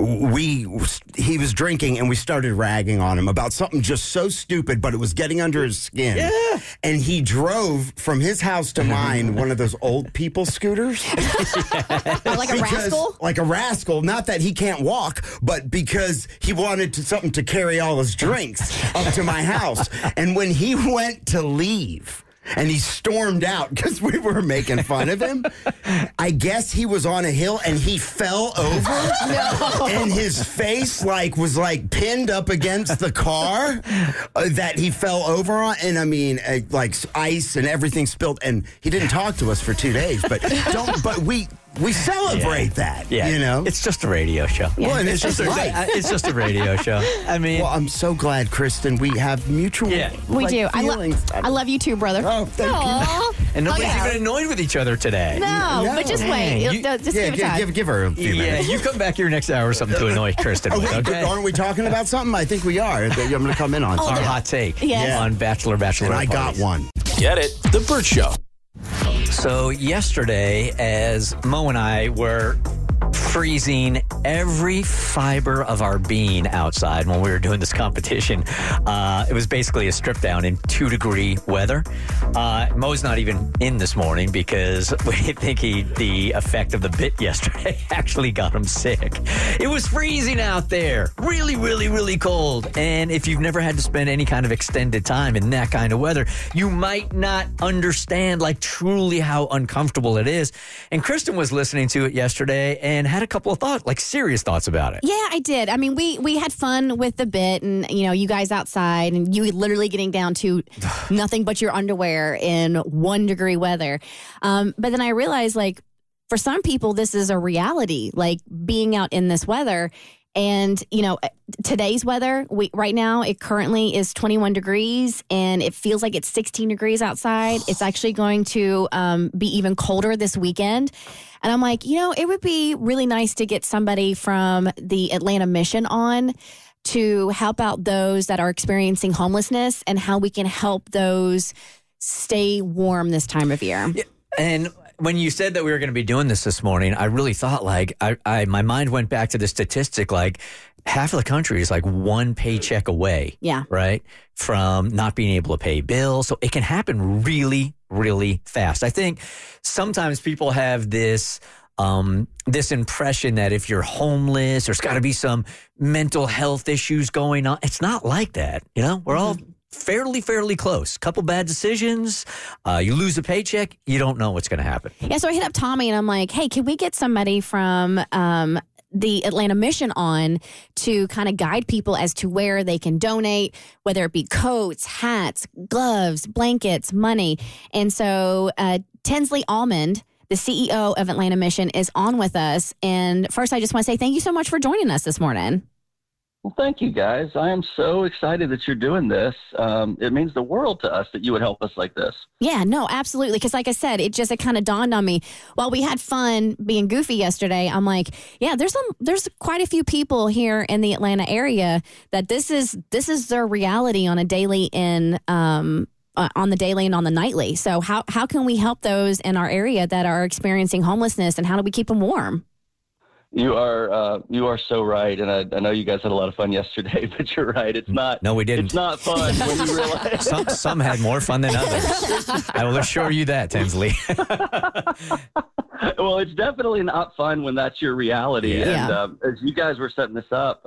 he was drinking and we started ragging on him about something just so stupid, but it was getting under his skin. Yeah. And he drove from his house to mine one of those old people scooters. Like a rascal? Like a rascal. Not that he can't walk, but because he wanted something to carry all his drinks up to my house. And when he went to leave, and he stormed out because we were making fun of him. I guess he was on a hill and he fell over. No. And his face was pinned up against the car that he fell over on. And I mean, like ice and everything spilled. And he didn't talk to us for 2 days. But we celebrate that. Yeah. You know? It's just a radio show. Yeah. Well, and it's just life. It's just a radio show. I mean, well, I'm so glad, Kristen, we have mutual we do. feelings. I love you too, brother. Oh, thank you. And nobody's even annoyed with each other today. No, but just wait. Just give it time. Give her a few minutes. Yeah, you come back here next hour or something to annoy Kristen. Okay? Aren't we talking about something? I think we are. I'm going to come in on our hot take Yes. on Bachelor. And I got one. Get it? The Bert Show. So yesterday, as Mo and I were freezing every fiber of our being outside when we were doing this competition, it was basically a strip down in 2-degree weather. Mo's not even in this morning because we think the effect of the bit yesterday actually got him sick. It was freezing out there. Really, really, really cold. And if you've never had to spend any kind of extended time in that kind of weather, you might not understand truly how uncomfortable it is. And Kristen was listening to it yesterday and had a couple of thoughts, serious thoughts about it. Yeah, I did. I mean, we had fun with the bit and, you guys outside and you literally getting down to nothing but your underwear in 1-degree weather. But then I realized, for some people, this is a reality, being out in this weather. And, today's weather, right now, it currently is 21 degrees and it feels like it's 16 degrees outside. It's actually going to be even colder this weekend. And I'm like, it would be really nice to get somebody from the Atlanta Mission on to help out those that are experiencing homelessness and how we can help those stay warm this time of year. Yeah. And when you said that we were going to be doing this morning, I really thought my mind went back to the statistic, half of the country is one paycheck away. Yeah. Right. From not being able to pay bills. So it can happen really, really fast. I think sometimes people have this impression that if you're homeless, there's got to be some mental health issues going on. It's not like that. We're all fairly close. Couple bad decisions, you lose a paycheck, you don't know what's going to happen. Yeah, so I hit up Tommy and I'm like, hey, can we get somebody from the Atlanta Mission on to kind of guide people as to where they can donate, whether it be coats, hats, gloves, blankets, money. And so Tinsley Almond, the CEO of Atlanta Mission, is on with us. And first, I just want to say thank you so much for joining us this morning. Well, thank you, guys. I am so excited that you're doing this. It means the world to us that you would help us like this. Yeah, no, absolutely. Because like I said, it kind of dawned on me while we had fun being goofy yesterday. I'm like, yeah, there's quite a few people here in the Atlanta area that this is their reality on a daily and on the daily and on the nightly. So how can we help those in our area that are experiencing homelessness, and how do we keep them warm? You are so right, and I know you guys had a lot of fun yesterday, but you're right. It's not. No, we didn't. It's not fun when you realize. Some had more fun than others. I will assure you that, Tinsley. Well, it's definitely not fun when that's your reality. Yeah. And as you guys were setting this up,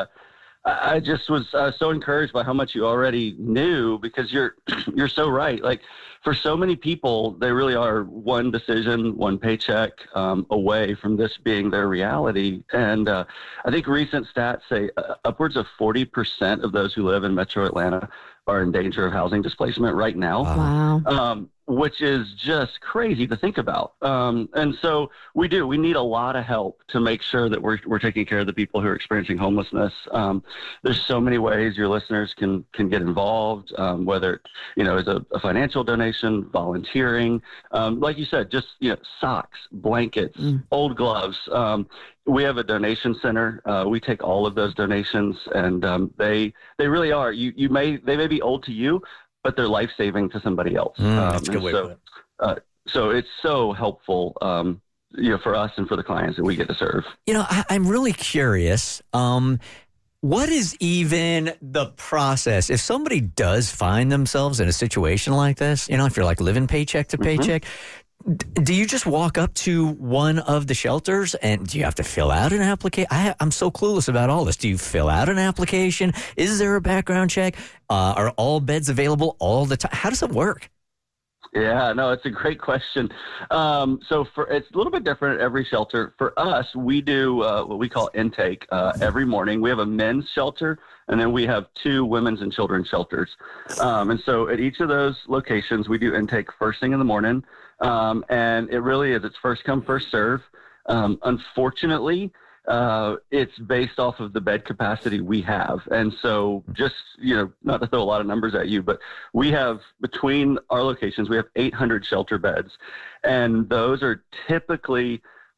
I just was so encouraged by how much you already knew, because you're so right. Like, for so many people, they really are one decision, one paycheck away from this being their reality. And I think recent stats say upwards of 40% of those who live in Metro Atlanta are in danger of housing displacement right now. Wow. Which is just crazy to think about. And so we need a lot of help to make sure that we're taking care of the people who are experiencing homelessness. There's so many ways your listeners can get involved, whether, as a financial donation, volunteering, like you said, just, socks, blankets, old gloves. We have a donation center. We take all of those donations, and they really are. They may be old to you, but they're life-saving to somebody else. That's a good way to put it. So it's so helpful, for us and for the clients that we get to serve. I'm really curious. What is even the process if somebody does find themselves in a situation like this? If you're like living paycheck to paycheck, do you just walk up to one of the shelters, and do you have to fill out an application? I'm so clueless about all this. Do you fill out an application? Is there a background check? Are all beds available all the time? How does it work? Yeah, no, it's a great question. So it's a little bit different at every shelter. For us, we do what we call intake every morning. We have a men's shelter, and then we have 2 women's and children's shelters. And so at each of those locations, we do intake first thing in the morning. And it really is. It's first come, first serve. Unfortunately, it's based off of the bed capacity we have. And so just, not to throw a lot of numbers at you, but we have, between our locations, we have 800 shelter beds. And those are typically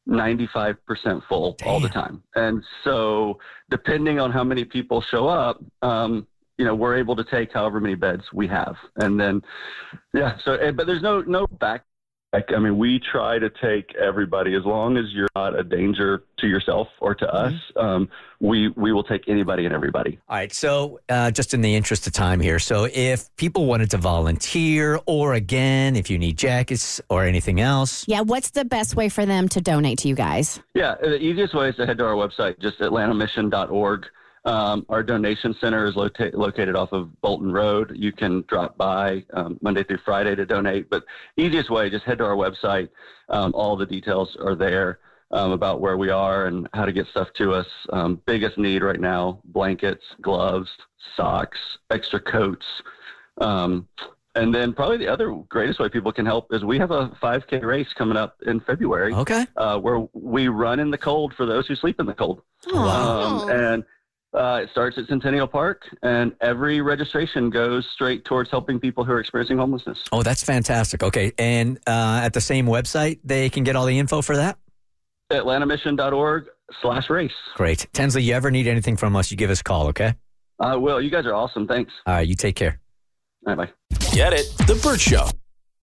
95% full all the time. And so depending on how many people show up, we're able to take however many beds we have. And then, but there's no back. We try to take everybody, as long as you're not a danger to yourself or to us. We will take anybody and everybody. All right. So just in the interest of time here. So if people wanted to volunteer, or again, if you need jackets or anything else. Yeah. What's the best way for them to donate to you guys? Yeah. The easiest way is to head to our website, just atlantamission.org. Our donation center is located off of Bolton Road. You can drop by Monday through Friday to donate, but easiest way, just head to our website. All the details are there about where we are and how to get stuff to us. Biggest need right now: blankets, gloves, socks, extra coats. And then probably the other greatest way people can help is we have a 5K race coming up in February. Okay. Where we run in the cold for those who sleep in the cold. Wow. It starts at Centennial Park, and every registration goes straight towards helping people who are experiencing homelessness. Oh, that's fantastic. Okay. And at the same website, they can get all the info for that? atlantamission.org/race. Great. Tinsley, you ever need anything from us, you give us a call, okay? I will. You guys are awesome. Thanks. All right. You take care. All right, bye. Get it? The Burt Show.